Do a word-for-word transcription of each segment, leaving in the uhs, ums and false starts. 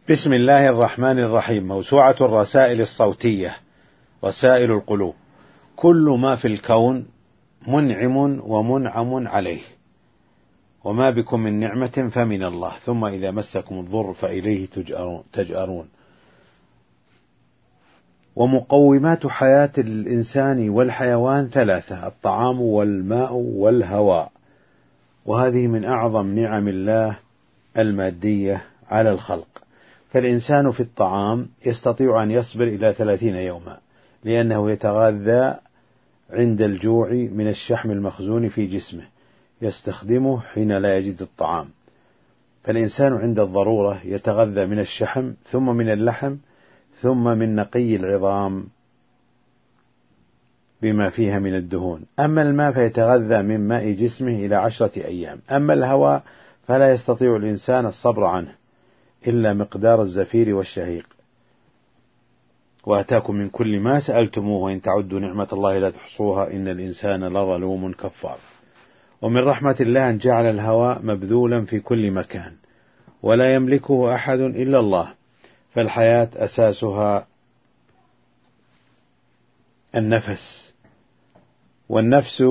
بسم الله الرحمن الرحيم. موسوعة الرسائل الصوتية، رسائل القلوب. كل ما في الكون منعم ومنعم عليه، وما بكم من نعمة فمن الله، ثم إذا مسكم الضر فإليه تجأرون. ومقومات حياة الإنسان والحيوان ثلاثة: الطعام والماء والهواء، وهذه من أعظم نعم الله المادية على الخلق. فالإنسان في الطعام يستطيع أن يصبر إلى ثلاثين يوما، لأنه يتغذى عند الجوع من الشحم المخزون في جسمه، يستخدمه حين لا يجد الطعام. فالإنسان عند الضرورة يتغذى من الشحم، ثم من اللحم، ثم من نقي العظام بما فيها من الدهون. أما الماء فيتغذى من ماء جسمه إلى عشرة أيام. أما الهواء فلا يستطيع الإنسان الصبر عنه إلا مقدار الزفير والشهيق. وأتاكم من كل ما سألتموه وإن تعدوا نعمة الله لا تحصوها إن الإنسان لظلوم كفار. ومن رحمة الله أن جعل الهواء مبذولا في كل مكان، ولا يملكه أحد إلا الله، فالحياة أساسها النفس، والنفس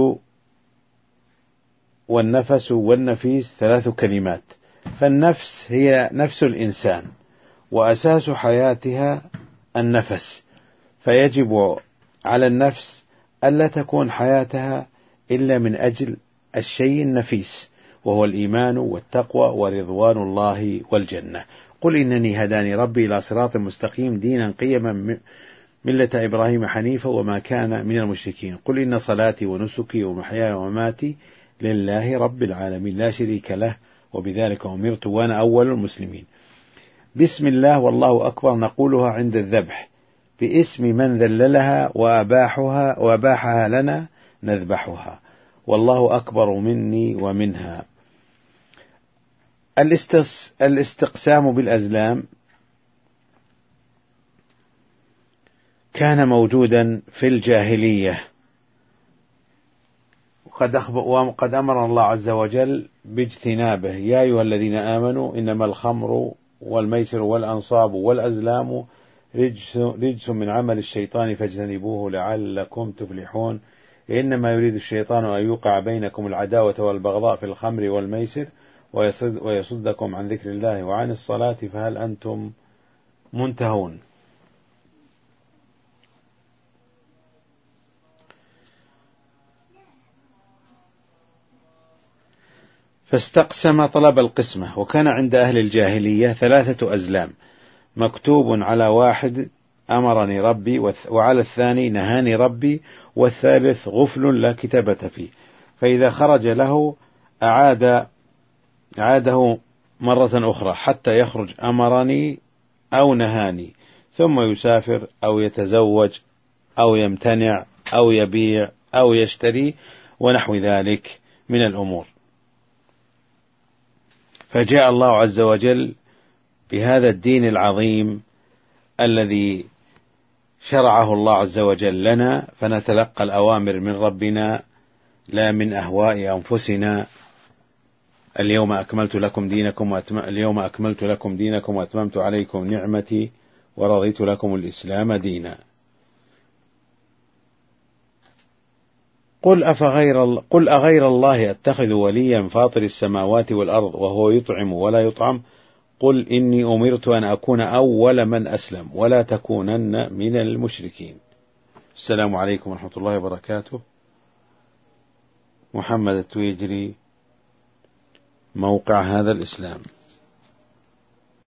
والنفس والنفيس ثلاث كلمات. فالنفس هي نفس الإنسان، وأساس حياتها النفس، فيجب على النفس ألا تكون حياتها إلا من أجل الشيء النفيس، وهو الإيمان والتقوى ورضوان الله والجنة. قل إنني هداني ربي إلى صراط مستقيم دينا قيما ملة إبراهيم حنيفا وما كان من المشركين. قل إن صلاتي ونسكي ومحياي ومماتي لله رب العالمين لا شريك له وبذلك أمرت وأنا أول المسلمين. بسم الله والله أكبر نقولها عند الذبح، باسم من ذللها وأباحها وأباحها لنا نذبحها، والله أكبر مني ومنها. الاستقسام بالأزلام كان موجودا في الجاهلية، وقد أمر الله عز وجل باجتنابه. يا أيها الذين آمنوا إنما الخمر والميسر والأنصاب والأزلام رجس, رجس من عمل الشيطان فاجتنبوه لعلكم تفلحون. إنما يريد الشيطان أن يوقع بينكم العداوة والبغضاء في الخمر والميسر ويصد ويصدكم عن ذكر الله وعن الصلاة فهل أنتم منتهون. فاستقسم طلب القسمة. وكان عند أهل الجاهلية ثلاثة أزلام: مكتوب على واحد أمرني ربي، وعلى الثاني نهاني ربي، والثالث غفل لا كتابة فيه، فإذا خرج له أعاد أعاده مرة أخرى حتى يخرج أمرني أو نهاني، ثم يسافر أو يتزوج أو يمتنع أو يبيع أو يشتري ونحو ذلك من الأمور. فجاء الله عز وجل بهذا الدين العظيم الذي شرعه الله عز وجل لنا، فنتلقى الأوامر من ربنا لا من أهواء أنفسنا. اليوم أكملت لكم دينكم وأتم... اليوم أكملت لكم دينكم وأتممت عليكم نعمتي ورضيت لكم الإسلام دينا. قل أفغير قل أغير الله أتخذ وليا فاطر السماوات والأرض وهو يطعم ولا يطعم. قل إني أمرت أن أكون أول من أسلم ولا تكونن من المشركين. السلام عليكم ورحمة الله وبركاته. محمد التويجري، موقع هذا الإسلام.